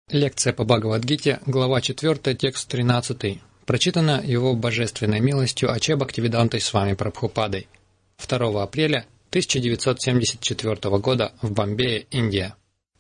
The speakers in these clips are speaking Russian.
Лекция по Бхагавад-гите, глава 4, текст 13. Прочитана Его Божественной милостью Аче Бхактивидантой Свами Прабхупадой 2 апреля 1974 года в Бомбее, Индия.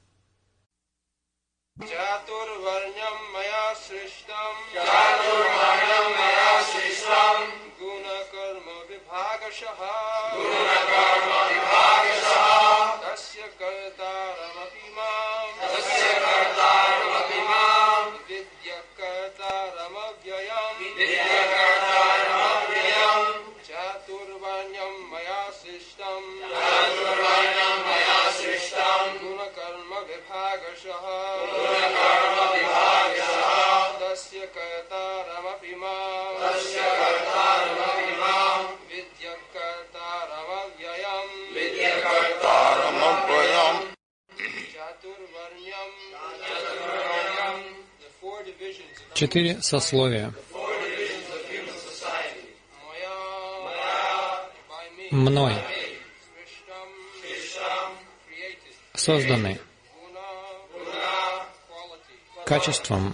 Четыре сословия. Мной созданы качеством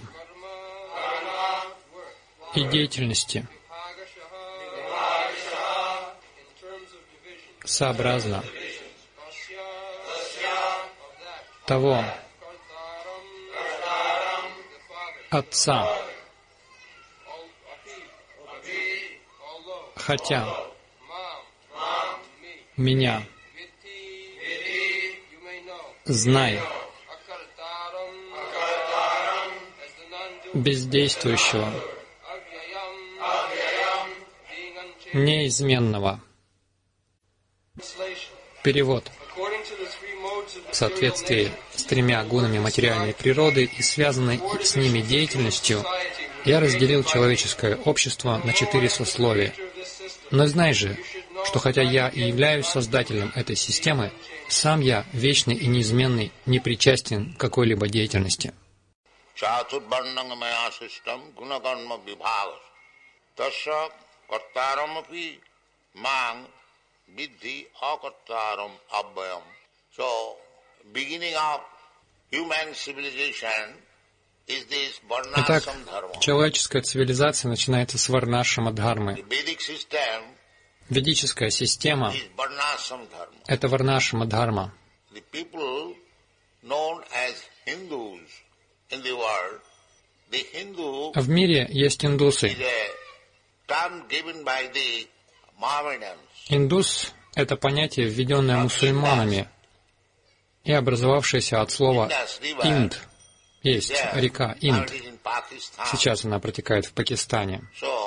и деятельности сообразно того Отца, хотя меня знай бездействующего, неизменного. Перевод. В соответствии с тремя гунами материальной природы и связанной с ними деятельностью, я разделил человеческое общество на 4 сословия. Но знай же, что хотя я и являюсь создателем этой системы, сам я, вечный и неизменный, не причастен к какой-либо деятельности. Итак, человеческая цивилизация начинается с варнашрама-дхармы. Ведическая система — это варнашрама-дхарма. В мире есть индусы. Индус — это понятие, введенное мусульманами и образовавшееся от слова «инд». Есть река Инд. Сейчас она протекает в Пакистане.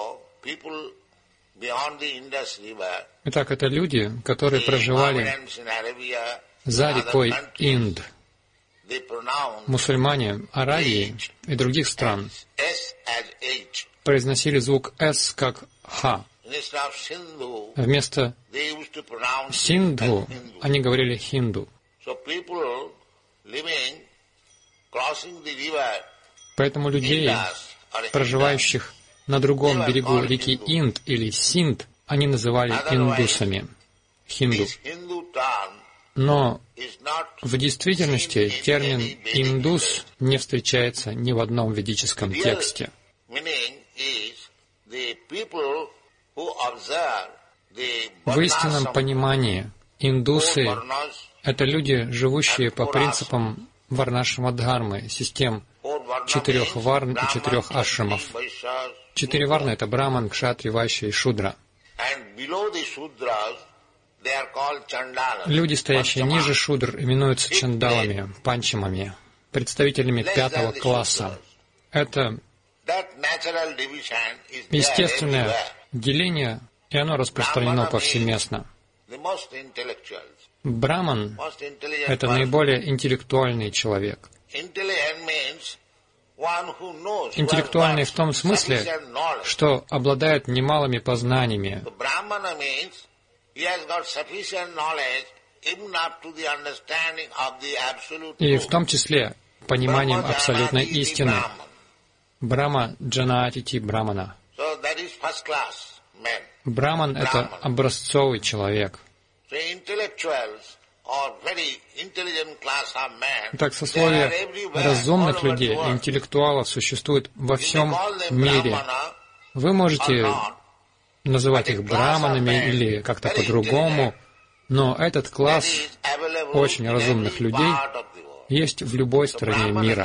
Итак, это люди, которые проживали за рекой Инд. Мусульмане Аравии и других стран произносили звук «с» как «х». Вместо «синдху» они говорили «хинду». Поэтому людей, проживающих на другом берегу реки Инд или Синд, они называли индусами, хинду. Но в действительности термин «индус» не встречается ни в одном ведическом тексте. В истинном понимании индусы — это люди, живущие по принципам варнашрама-дхармы, систем 4 варн и 4 ашрамов. 4 варны — это браман, кшатри, вайшья и шудра. Люди, стоящие ниже шудр, именуются чандалами, панчамами, представителями 5-го класса. Это естественное деление, и оно распространено повсеместно. Браман — это наиболее интеллектуальный человек. Интеллектуальный в том смысле, что обладает немалыми познаниями. И в том числе пониманием абсолютной истины. Брахма джанаатити брамана. Браман — это образцовый человек. Так, сословие разумных людей, интеллектуалов существует во всем мире. Вы можете называть их браманами или как-то по-другому, но этот класс очень разумных людей есть в любой стране мира.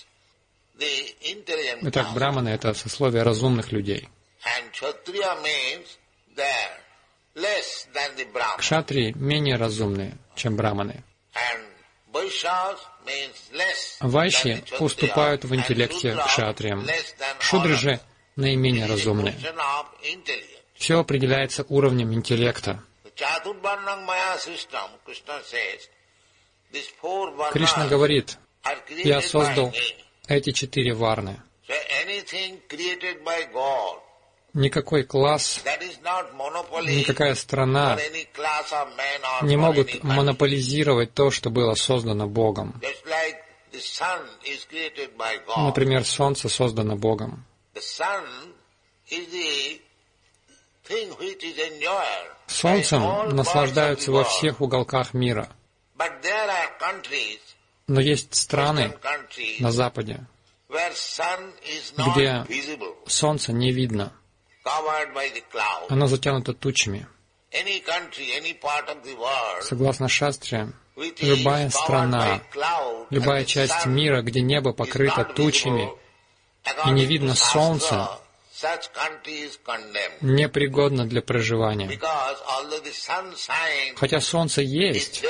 Итак, браманы — это сословие разумных людей. Кшатрии менее разумные, чем браманы. Вайшьи уступают в интеллекте кшатриям. Шудры же наименее разумные. Все определяется уровнем интеллекта. Кришна говорит: «Я создал эти 4 варны». Никакой класс, никакая страна не могут монополизировать то, что было создано Богом. Например, Солнце создано Богом. Солнцем наслаждаются во всех уголках мира. Но есть страны на Западе, где Солнце не видно. Оно затянуто тучами. Согласно Шастре, любая страна, любая часть мира, где небо покрыто тучами и не видно солнца, непригодна для проживания. Хотя солнце есть,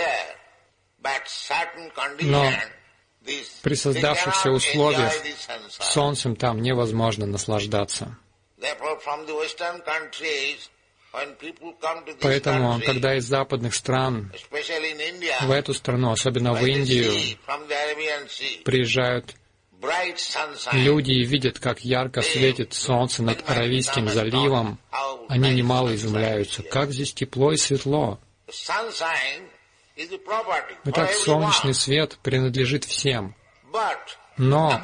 но при создавшихся условиях солнцем там невозможно наслаждаться. Поэтому, когда из западных стран в эту страну, особенно в Индию, приезжают люди и видят, как ярко светит солнце над Аравийским заливом, они немало изумляются, как здесь тепло и светло. Итак, солнечный свет принадлежит всем, но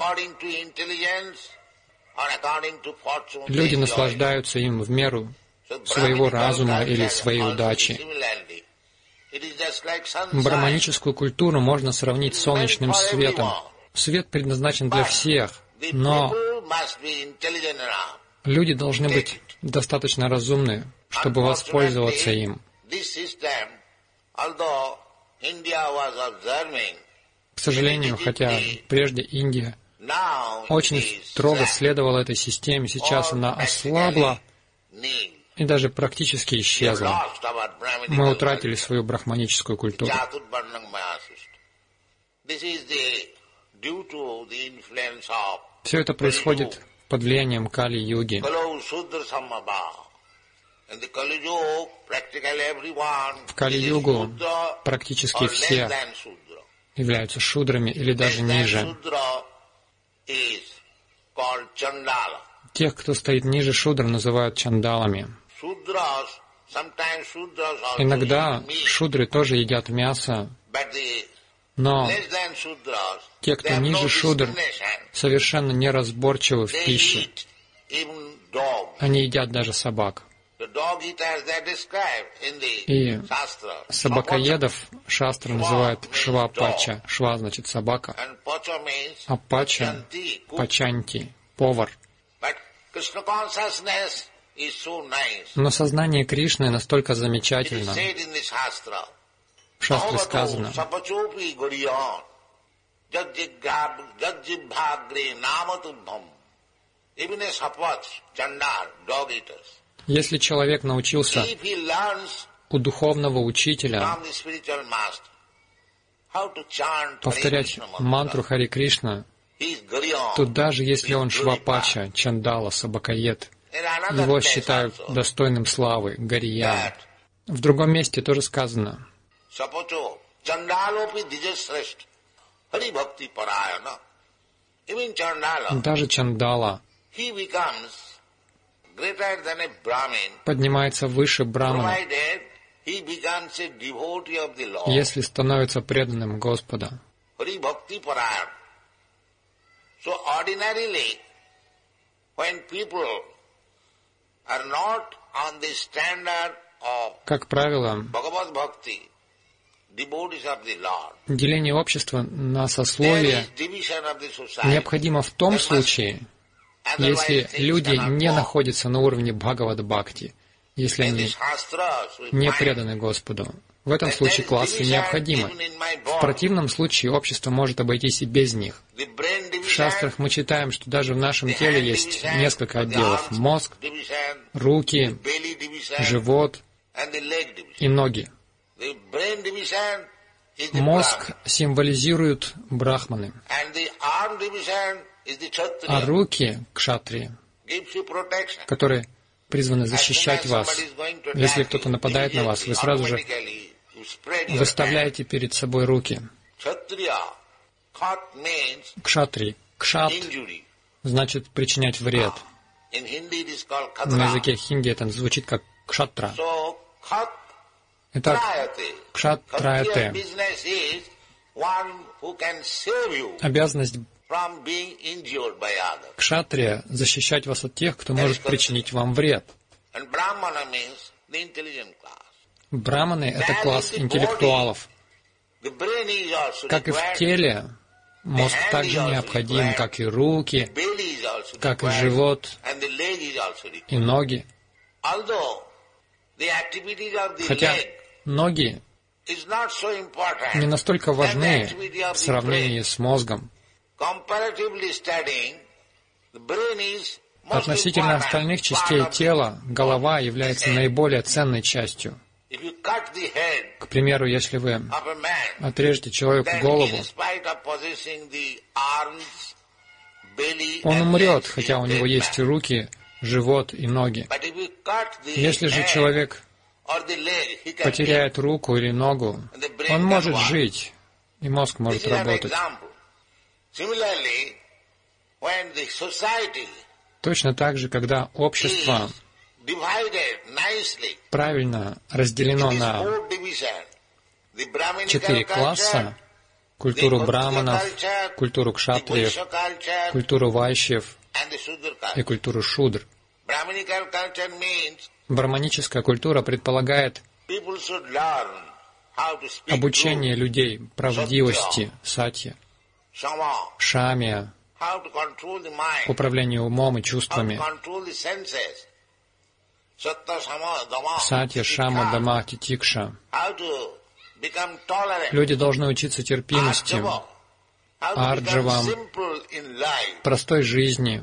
люди наслаждаются им в меру своего разума или своей удачи. Браманическую культуру можно сравнить с солнечным светом. Свет предназначен для всех, но люди должны быть достаточно разумны, чтобы воспользоваться им. К сожалению, хотя прежде Индия очень строго следовала этой системе, сейчас она ослабла и даже практически исчезла. Мы утратили свою брахманическую культуру. Все это происходит под влиянием Кали-юги. В Кали-югу практически все являются шудрами или даже ниже. Тех, кто стоит ниже шудр, называют чандалами. Иногда шудры тоже едят мясо, но те, кто ниже шудр, совершенно неразборчивы в пище. Они едят даже собак. И собакоедов шастры называют шва-пача. Шва значит собака, а пача — пачанти, повар. Но сознание Кришны настолько замечательно. В шастре сказано: если человек научился у духовного учителя повторять мантру Хари Кришна, то даже если он швапача, чандала, собакоед, его считают достойным славы, гариян. В другом месте тоже сказано: даже чандала поднимается выше брамана, если становится преданным Господа. Как правило, Деление общества на сословия необходимо в том случае, если люди не находятся на уровне Бхагавад-бхакти, если они не преданы Господу. В этом случае классы необходимы. В противном случае общество может обойтись и без них. В шастрах мы читаем, что даже в нашем теле есть несколько отделов: мозг, руки, живот и ноги. Мозг символизирует брахманы, а руки — кшатрии, которые призваны защищать вас. Если кто-то нападает на вас, вы сразу же выставляете перед собой руки. Кшатрии. Кшат значит причинять вред. На языке хинди это звучит как кшатра. Итак, кшатраяте. Обязанность кшатрия — защищать вас от тех, кто может причинить вам вред. Браманы — это класс интеллектуалов. Как и в теле, мозг также необходим, как и руки, как и живот и ноги. Хотя ноги не настолько важны в сравнении с мозгом. Относительно остальных частей тела, голова является наиболее ценной частью. К примеру, если вы отрежете человеку голову, он умрет, хотя у него есть руки, живот и ноги. Если же человек потеряет руку или ногу, он может жить, и мозг может работать. Точно так же, когда общество правильно разделено на 4 класса: культуру браманов, культуру кшатриев, культуру вайшьев и культуру шудр. Браманическая культура предполагает обучение людей правдивости, сатья, шамия, управлению умом и чувствами, сатья, шама, дама, титикша. Люди должны учиться терпимости, арджавам, простой жизни,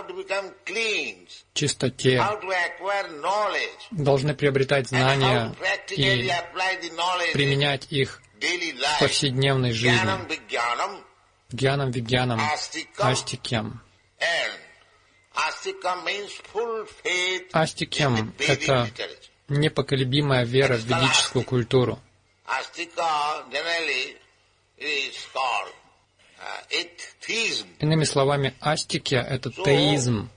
чистоте, должны приобретать знания и применять их в повседневной жизни. Гьянам, вигьянам, астикьям. Астикьям — это непоколебимая вера в ведическую культуру. Иными словами, астикья — это теизм.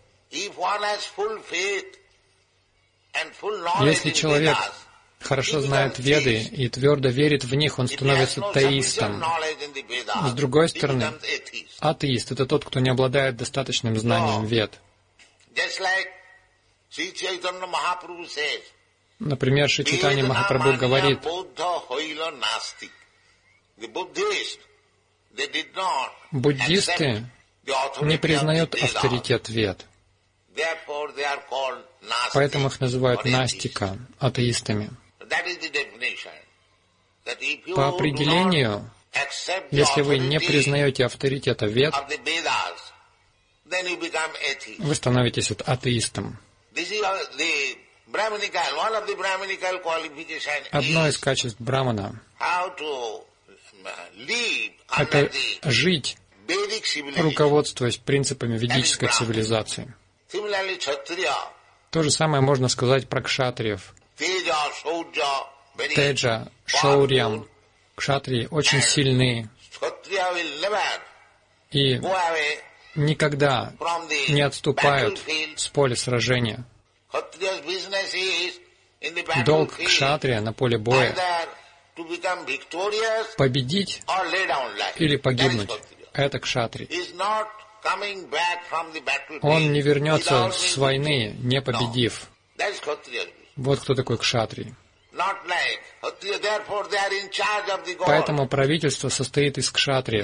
Если человек хорошо знает Веды и твердо верит в них, он становится теистом. С другой стороны, атеист — это тот, кто не обладает достаточным знанием Вед. Например, Шри Чайтанья Махапрабху говорит: буддисты не признают авторитет Вед, поэтому их называют настика, атеистами. По определению, если вы не признаете авторитета Вед, вы становитесь атеистом. Одно из качеств брамана — это жить, руководствуясь принципами ведической цивилизации. То же самое можно сказать про кшатриев. Теджа, шаурьям. Кшатрии очень сильны и никогда не отступают с поля сражения. Долг кшатрия на поле боя — победить или погибнуть. Это кшатрий. Он не вернется с войны, не победив. Вот кто такой кшатрий. Поэтому правительство состоит из кшатриев.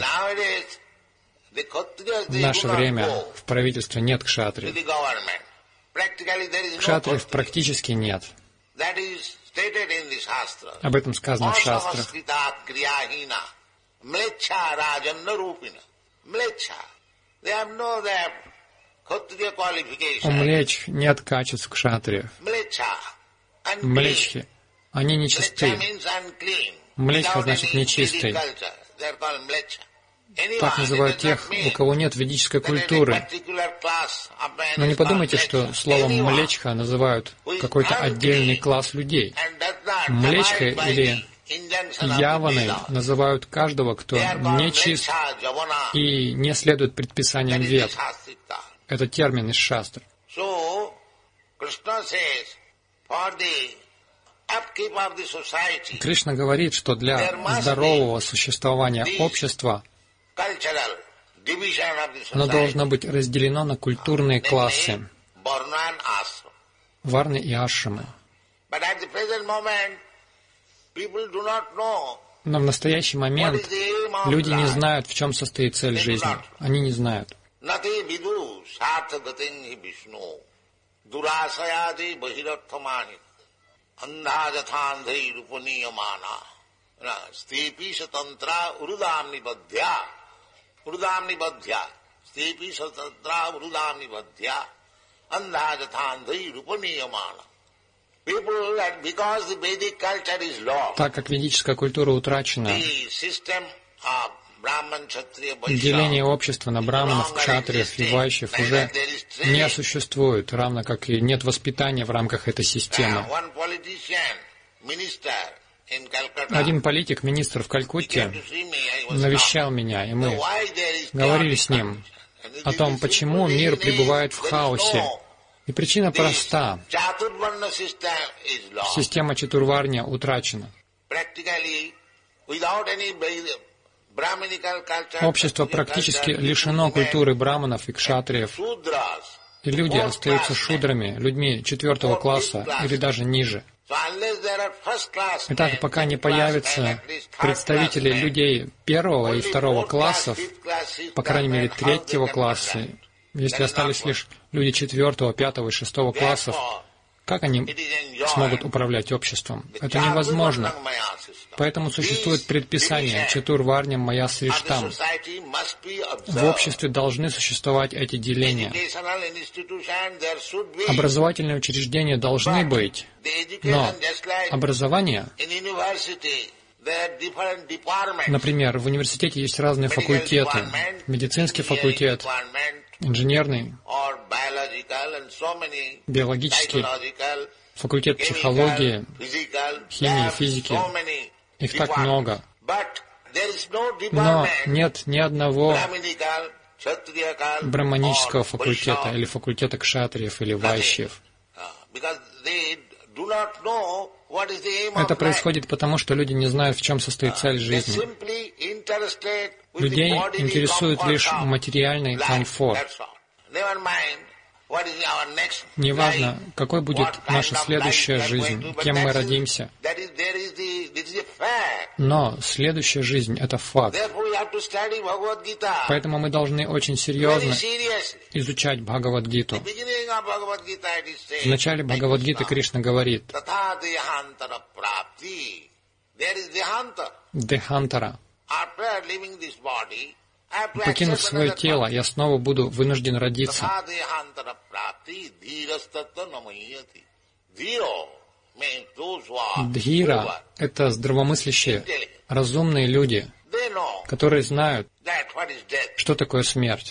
В наше время в правительстве нет кшатриев. Кшатриев практически нет. Об этом сказано в шастрах. У млеч нет качеств кшатриев. Млечхи, они нечисты. Млечха значит нечистый. Так называют тех, у кого нет ведической культуры. Но не подумайте, что словом «млечха» называют какой-то отдельный класс людей. Млечхой или яваной называют каждого, кто нечист и не следует предписаниям вед. Это термин из шастр. Кришна говорит, что для здорового существования общества оно должно быть разделено на культурные классы, варны и ашрамы. Но в настоящий момент люди не знают, в чем состоит цель жизни. Они не знают. Так как ведическая культура утрачена, деление общества на браманов, кшатриев и вайшьев уже не существует, равно как и нет воспитания в рамках этой системы. Один политик, министр в Калькутте, навещал меня, и мы говорили с ним о том, почему мир пребывает в хаосе. И причина проста. Система чатурварня утрачена. Общество практически лишено культуры браманов и кшатриев, и люди остаются шудрами, людьми 4-го класса или даже ниже. Итак, пока не появятся представители людей 1-го и 2-го классов, по крайней мере 3-го класса, если остались лишь люди 4-го, 5-го и 6-го классов, как они смогут управлять обществом? Это невозможно. Поэтому существует предписание «Чатурварням мая сриштам». В обществе должны существовать эти деления. Образовательные учреждения должны быть, но образование, например, в университете есть разные факультеты. Медицинский факультет, инженерный, биологический, факультет психологии, химии, физики. Их так много. Но нет ни одного браманического факультета или факультета кшатриев или вайшьев. Это происходит потому, что люди не знают, в чем состоит цель жизни. Людей интересует лишь материальный комфорт. Неважно, какой будет наша следующая жизнь, кем мы родимся. Но следующая жизнь — это факт. Поэтому мы должны очень серьезно изучать Бхагавад-гиту. В начале Бхагавад-гиты Кришна говорит: «Дехантара». Покинув свое тело, я снова буду вынужден родиться. Дхира — это здравомыслящие, разумные люди, которые знают, что такое смерть.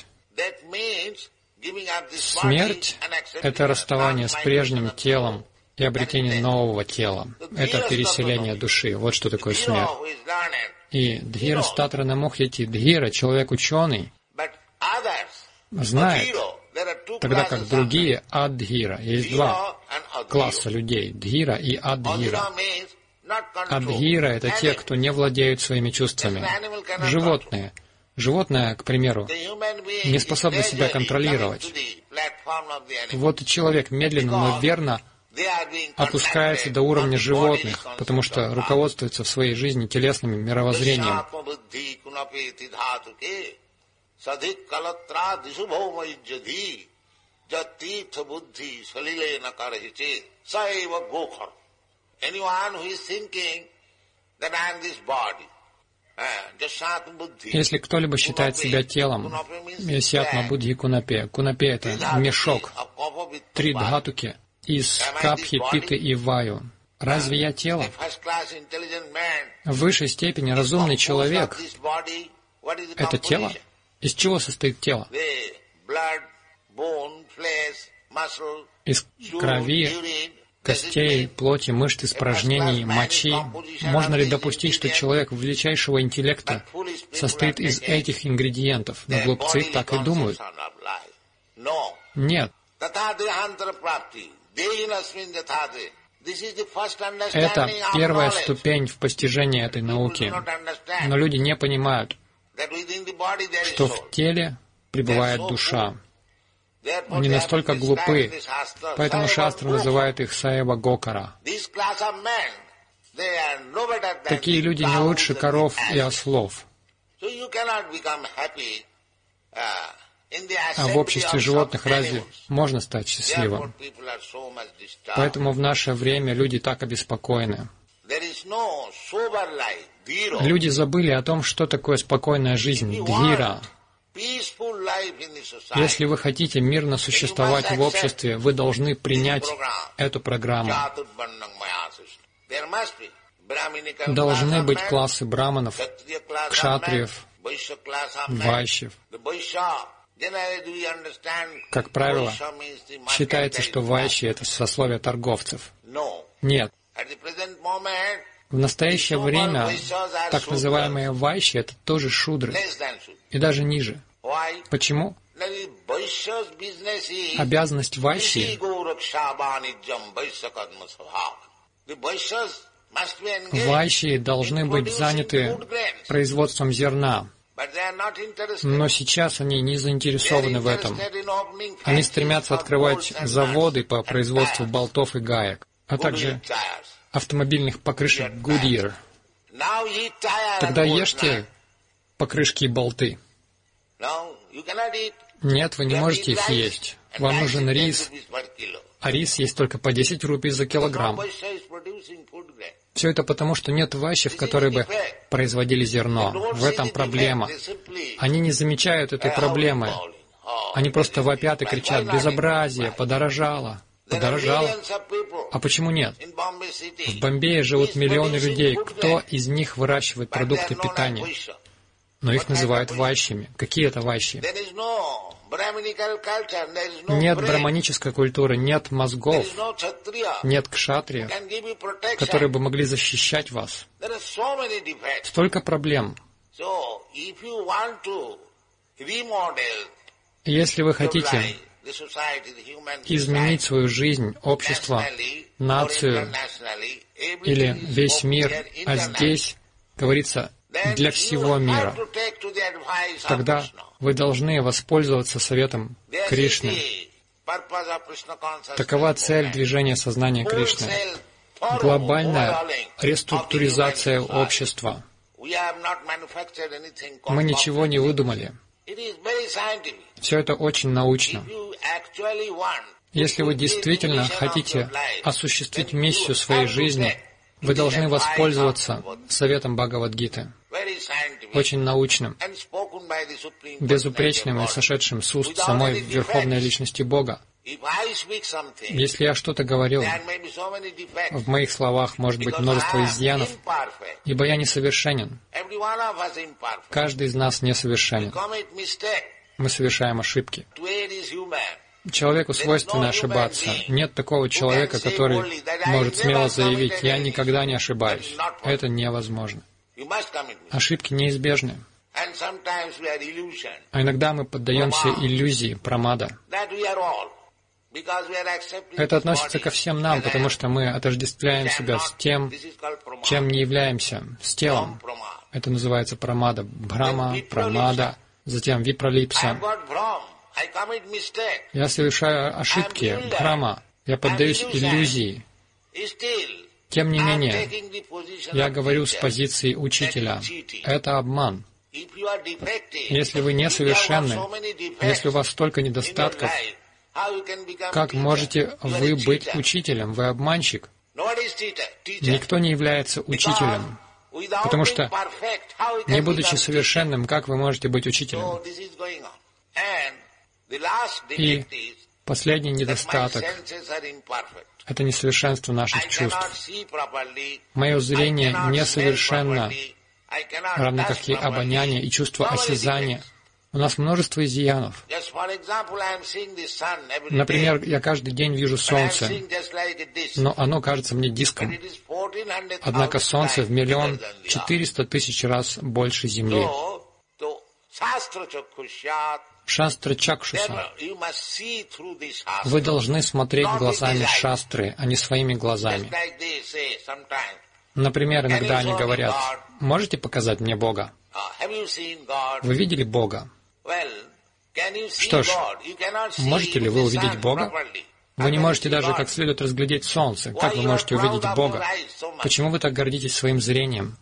Смерть — это расставание с прежним телом и обретение нового тела. Это переселение души. Вот что такое смерть. И Дхира Статра Намухьяти, Дхира, человек-ученый, знает, тогда как другие Аддхира. Есть два класса людей — Дхира и Аддхира. Аддхира — это те, кто не владеют своими чувствами. Животные. Животное, к примеру, не способно себя контролировать. Вот и человек медленно, но верно опускается до уровня животных, потому что руководствуется в своей жизни телесным мировоззрением. Если кто-либо считает себя телом, ясьятма будхи кунапе. Кунапе — это мешок, 3 dhatuки из капхи, питы и ваю. Разве я тело? В высшей степени разумный человек — это тело? Из чего состоит тело? Из крови, костей, плоти, мышц, испражнений, мочи. Можно ли допустить, что человек величайшего интеллекта состоит из этих ингредиентов? Но глупцы так и думают. Нет. Это первая ступень в постижении этой науки. Но люди не понимают, что в теле пребывает душа. Они настолько глупы, поэтому Шастра называет их Саева Гокара. Такие люди не лучше коров и ослов. А в обществе животных разве можно стать счастливым? Поэтому в наше время люди так обеспокоены. Люди забыли о том, что такое спокойная жизнь, дхира. Если вы хотите мирно существовать в обществе, вы должны принять эту программу. Должны быть классы браманов, кшатриев, вайшьев. Как правило, считается, что вайшьи — это сословие торговцев. Нет. В настоящее время так называемые вайшьи — это тоже шудры, и даже ниже. Почему? Обязанность вайшьи — вайшьи должны быть заняты производством зерна, но сейчас они не заинтересованы в этом. Они стремятся открывать заводы по производству болтов и гаек, а также автомобильных покрышек Goodyear. Тогда ешьте покрышки и болты. Нет, вы не можете их есть. Вам нужен рис, а рис есть только по 10 рупий за килограмм. Все это потому, что нет вайшьев, которые бы производили зерно. В этом проблема. Они не замечают этой проблемы. Они просто вопят и кричат: «Безобразие! Подорожало! Подорожало!» А почему нет? В Бомбее живут миллионы людей. Кто из них выращивает продукты питания? Но их называют вайшьями. Какие это вайшьи? Нет браманической культуры, нет мозгов, нет кшатриев, которые бы могли защищать вас. Столько проблем. Если вы хотите изменить свою жизнь, общество, нацию или весь мир, а здесь говорится для всего мира, тогда вы должны воспользоваться советом Кришны. Такова цель движения сознания Кришны. Глобальная реструктуризация общества. Мы ничего не выдумали. Все это очень научно. Если вы действительно хотите осуществить миссию своей жизни, вы должны воспользоваться советом Бхагавад-гиты. Очень научным, безупречным и сошедшим с уст самой Верховной Личности Бога. Если я что-то говорил, в моих словах может быть множество изъянов, ибо я несовершенен. Каждый из нас несовершенен. Мы совершаем ошибки. Человеку свойственно ошибаться. Нет такого человека, который может смело заявить: «Я никогда не ошибаюсь». Это невозможно. Ошибки неизбежны. А иногда мы поддаемся иллюзии, прамада. Это относится ко всем нам, потому что мы отождествляем себя с тем, чем не являемся, с телом. Это называется прамада. Бхрама, прамада, затем випралипса. Я совершаю ошибки, бхрама. Я поддаюсь иллюзии. Тем не менее, я говорю с позиции учителя. Это обман. Если вы несовершенны, если у вас столько недостатков, как можете вы быть учителем? Вы обманщик. Никто не является учителем. Потому что, не будучи совершенным, как вы можете быть учителем? И последний недостаток — это несовершенство наших чувств. Мое зрение несовершенно, равно как и обоняние и чувство осязания. У нас множество изъянов. Например, я каждый день вижу солнце, но оно кажется мне диском. Однако солнце в 1 400 000 раз больше Земли. Шастра Чакшуса. Вы должны смотреть глазами шастры, а не своими глазами. Например, иногда они говорят: «Можете показать мне Бога?» Вы видели Бога? Что ж, можете ли вы увидеть Бога? Вы не можете даже как следует разглядеть солнце. Как вы можете увидеть Бога? Почему вы так гордитесь своим зрением?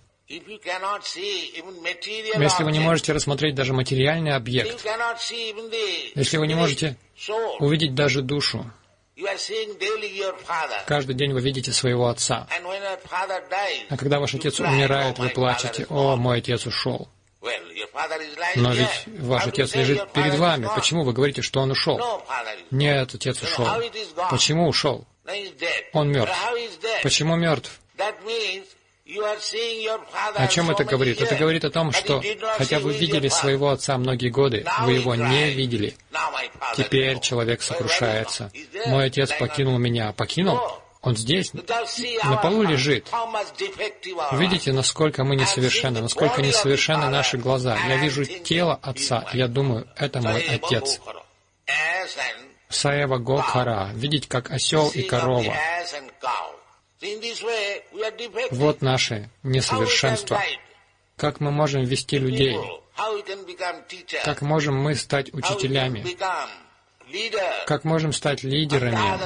Если вы не можете рассмотреть даже материальный объект, если вы не можете увидеть даже душу, каждый день вы видите своего отца. А когда ваш отец умирает, вы плачете: «О, мой отец ушел». Но ведь ваш отец лежит перед вами. Почему вы говорите, что он ушел? Нет, отец ушел. Почему ушел? Он мертв. Почему мертв? О чем это говорит? Это говорит о том, что, хотя вы видели своего отца многие годы, вы его не видели. Теперь человек сокрушается. «Мой отец покинул меня». Покинул? Он здесь, на полу лежит. Видите, насколько мы несовершенны, насколько несовершенны наши глаза. Я вижу тело отца, и я думаю, это мой отец. Саева Гокхара. Видеть, как осел и корова. Вот наше несовершенство. Как мы можем вести людей? Как можем мы стать учителями? Как можем стать лидерами?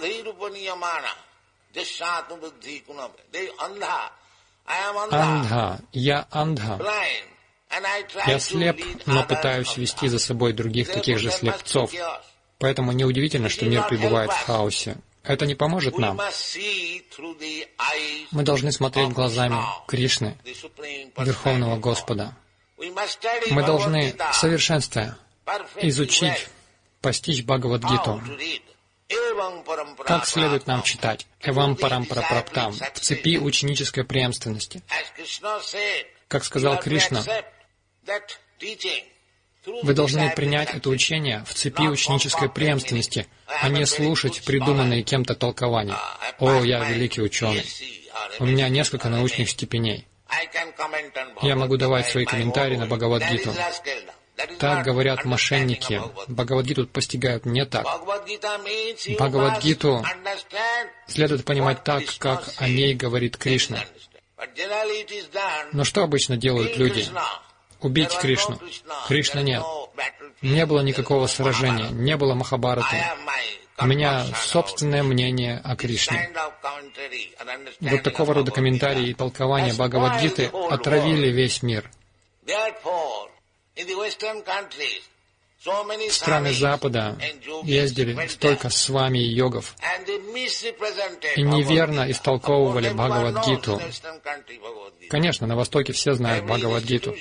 Андха. Я андха. Я слеп, но пытаюсь вести за собой других таких же слепцов. Поэтому неудивительно, что мир пребывает в хаосе. Это не поможет нам. Мы должны смотреть глазами Кришны, Верховного Господа. Мы должны в совершенстве изучить, постичь Бхагавад-гиту. Как следует нам читать? Эвам парампара праптам, в цепи ученической преемственности. Как сказал Кришна, вы должны принять это учение в цепи ученической преемственности, а не слушать придуманные кем-то толкования. «О, я великий ученый. У меня несколько научных степеней. Я могу давать свои комментарии на Бхагавад-гиту». Так говорят мошенники. Бхагавад-гиту постигают не так. Бхагавад-гиту следует понимать так, как о ней говорит Кришна. Но что обычно делают люди? Убить Кришну. Кришны нет. Не было никакого сражения, не было Махабхараты. У меня собственное мнение о Кришне. Вот такого рода комментарии и толкования Бхагавад-гиты отравили весь мир. В страны Запада ездили столько свами и йогов и неверно истолковывали Бхагавад-гиту. Конечно, на Востоке все знают Бхагавад-гиту.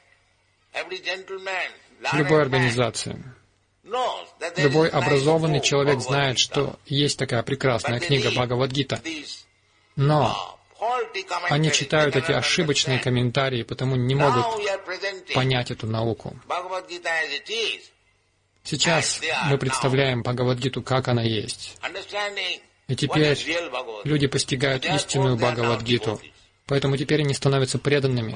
В любой организации. Любой образованный человек знает, что есть такая прекрасная книга Бхагавад-гита. Но они читают эти ошибочные комментарии, потому не могут понять эту науку. Сейчас мы представляем Бхагавад-гиту, как она есть. И теперь люди постигают истинную Бхагавад-гиту. Поэтому теперь они становятся преданными.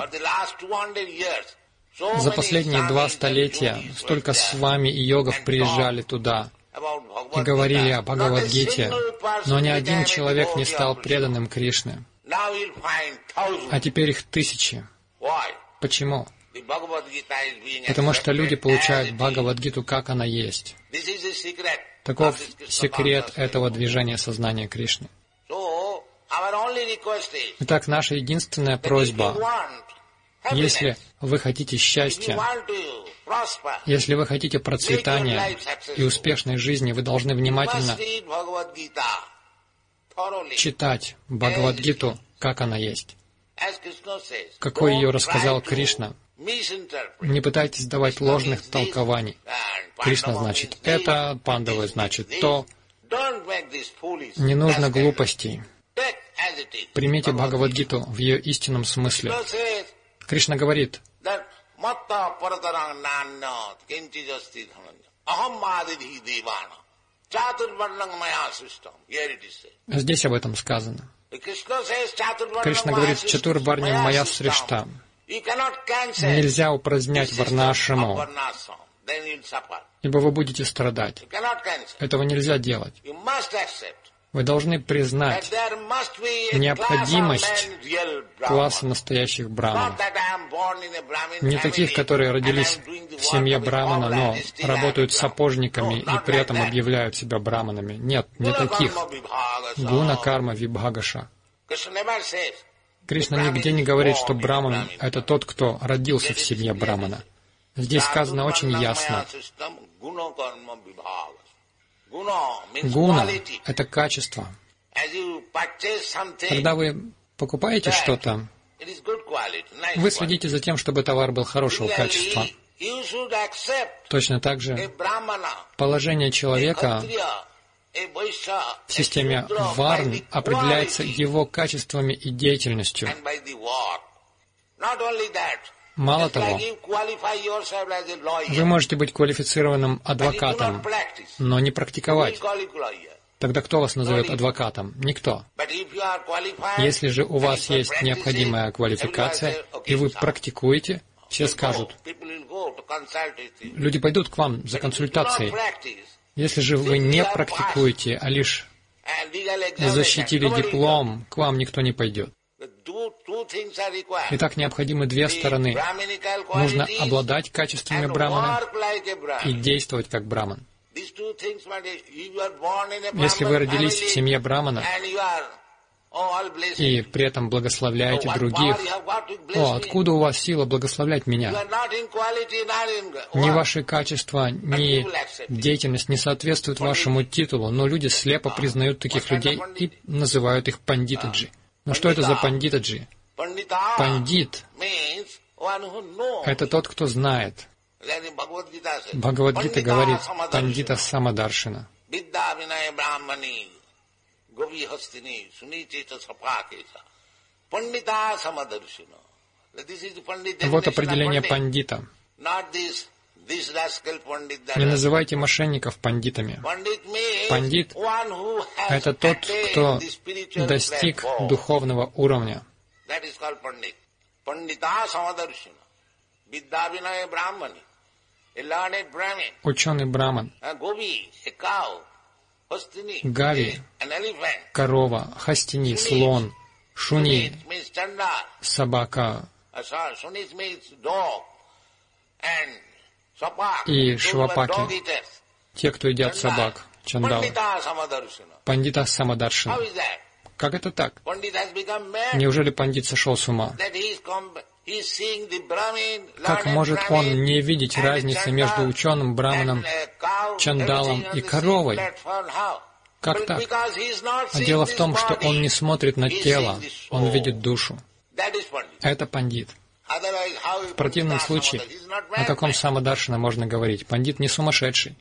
За последние 2 столетия столько свами и йогов приезжали туда и говорили о Бхагавад-гите, но ни один человек не стал преданным Кришне. А теперь их тысячи. Почему? Потому что люди получают Бхагавад-гиту, как она есть. Таков секрет этого движения сознания Кришны. Итак, наша единственная просьба, если вы хотите счастья, если вы хотите процветания и успешной жизни, вы должны внимательно читать Бхагавад-гиту, как она есть. Какой ее рассказал Кришна. Не пытайтесь давать ложных толкований. Кришна значит это, пандавы значит то. Не нужно глупостей. Примите Бхагавад-гиту в ее истинном смысле. Кришна говорит, здесь об этом сказано. Кришна говорит, «Чатурварням мая сришта». Нельзя упразднять варнашраму, ибо вы будете страдать. Этого нельзя делать. Вы должны признать необходимость класса настоящих браман. Не таких, которые родились в семье брамана, но работают сапожниками и при этом объявляют себя браманами. Нет, не таких. Гуна карма вибхагаша. Кришна нигде не говорит, что браман — это тот, кто родился в семье брамана. Здесь сказано очень ясно. Гуна — это качество. Когда вы покупаете что-то, вы следите за тем, чтобы товар был хорошего качества. Точно так же положение человека в системе варн определяется его качествами и деятельностью. Мало того, вы можете быть квалифицированным адвокатом, но не практиковать. Тогда кто вас назовет адвокатом? Никто. Если же у вас есть необходимая квалификация, и вы практикуете, все скажут. Люди пойдут к вам за консультацией. Если же вы не практикуете, а лишь защитили диплом, к вам никто не пойдет. Итак, необходимы две стороны. Нужно обладать качествами брамана и действовать как браман. Если вы родились в семье брамана и при этом благословляете других, откуда у вас сила благословлять меня? Ни ваши качества, ни деятельность не соответствуют вашему титулу, но люди слепо признают таких людей и называют их пандитаджи. Но что это за пандитаджи? Пандит — это тот, кто знает. Бхагавад-гита говорит «пандита самадаршина». Вот определение пандита. Не называйте мошенников пандитами. Пандит — это тот, кто достиг духовного уровня. Ученый браман, Гави — корова, Хастини — слон, Шуни — собака, и Швапаки — те, кто едят собак, чандалы. Пандита самадаршина. Как это так? Неужели пандит сошел с ума? Как может он не видеть разницы между ученым браманом, чандалом и коровой? Как так? А дело в том, что он не смотрит на тело, он видит душу. Это пандит. В противном случае, о каком самадаршина можно говорить? Пандит не сумасшедший.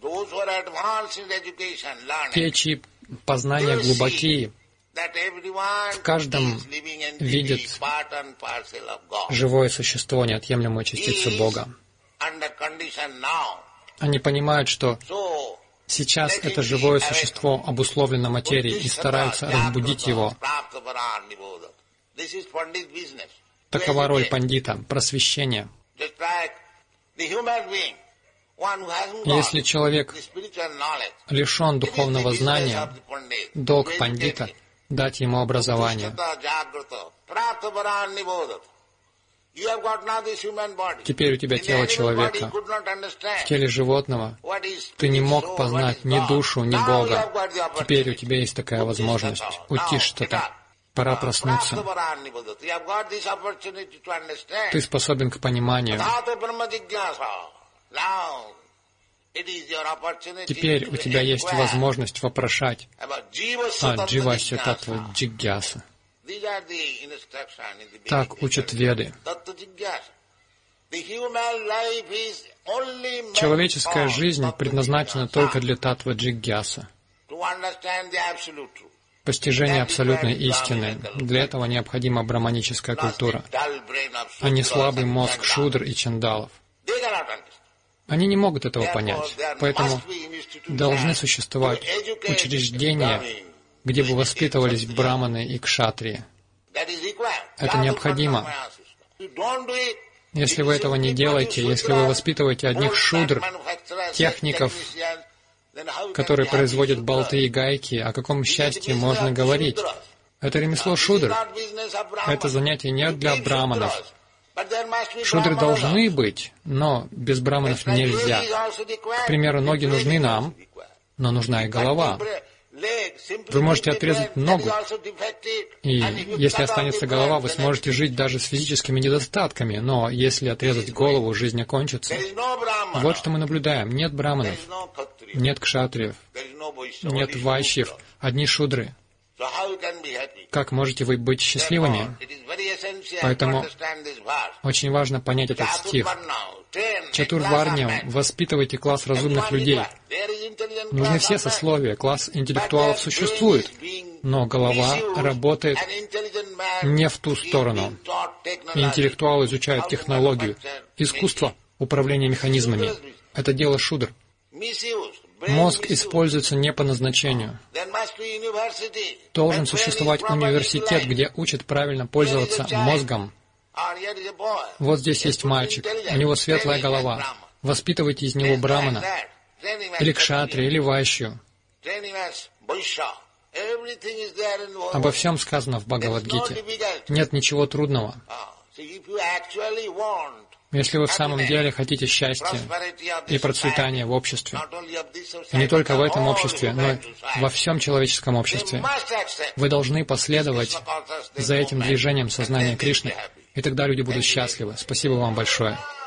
Те, чьи познания глубокие, в каждом видят живое существо, неотъемлемую частицу Бога. Они понимают, что сейчас это живое существо обусловлено материей и стараются разбудить его. Такова роль пандита — просвещение. Если человек лишен духовного знания, долг пандита — дать ему образование. Теперь у тебя тело человека. В теле животного ты не мог познать ни душу, ни Бога. Теперь у тебя есть такая возможность. Утиштата. Пора проснуться. Ты способен к пониманию. Теперь у тебя есть возможность вопрошать о Дживасья Таттва Джигьяса. Так учат Веды. Человеческая жизнь предназначена только для Таттва Джигьяса. Постижение абсолютной истины. Для этого необходима браманическая культура, а не слабый мозг шудр и чандалов. Они не могут этого понять, поэтому должны существовать учреждения, где бы воспитывались браманы и кшатрии. Это необходимо. Если вы этого не делаете, если вы воспитываете одних шудр, техников, которые производят болты и гайки, о каком счастье можно говорить? Это ремесло шудр. Это занятие не для браманов. Шудры должны быть, но без браманов нельзя. К примеру, ноги нужны нам, но нужна и голова. Вы можете отрезать ногу, и если останется голова, вы сможете жить даже с физическими недостатками, но если отрезать голову, жизнь окончится. Вот что мы наблюдаем. Нет браманов, нет кшатриев, нет вайшьев, одни шудры. Как можете вы быть счастливыми? Поэтому очень важно понять этот стих. Чатурварням воспитывайте класс разумных людей. Нужны все сословия, класс интеллектуалов существует, но голова работает не в ту сторону. Интеллектуалы изучают технологию, искусство управления механизмами. Это дело шудр. Мозг используется не по назначению. Должен существовать университет, где учат правильно пользоваться мозгом. Вот здесь есть мальчик, у него светлая голова. Воспитывайте из него брамана, или кшатри, или вайшью. Обо всем сказано в Бхагавад-гите. Нет ничего трудного. Если вы в самом деле хотите счастья и процветания в обществе, и не только в этом обществе, но и во всем человеческом обществе, вы должны последовать за этим движением сознания Кришны, и тогда люди будут счастливы. Спасибо вам большое.